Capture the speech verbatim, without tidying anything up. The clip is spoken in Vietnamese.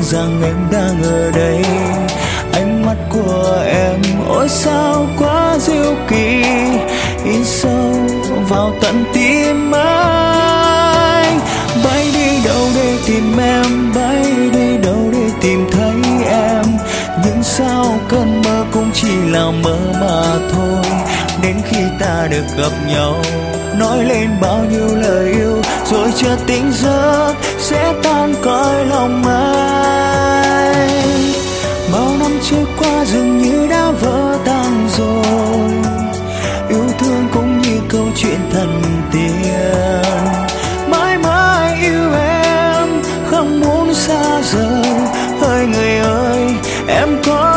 rằng em đang ở đây. Ánh mắt của em ôi sao quá diệu kỳ, in sâu vào tận tim anh. Bay đi đâu để tìm em, bay đi đâu để tìm thấy em. Nhưng sao cơn mơ cũng chỉ là mơ mà thôi. Đến khi ta được gặp nhau, nói lên bao nhiêu lời yêu, rồi chợt tỉnh giấc sẽ tan cõi lòng anh. Bao năm trôi qua dường như đã vỡ tan rồi, yêu thương cũng như câu chuyện thần tiên. Mãi mãi yêu em không muốn xa rời, hỡi người ơi em có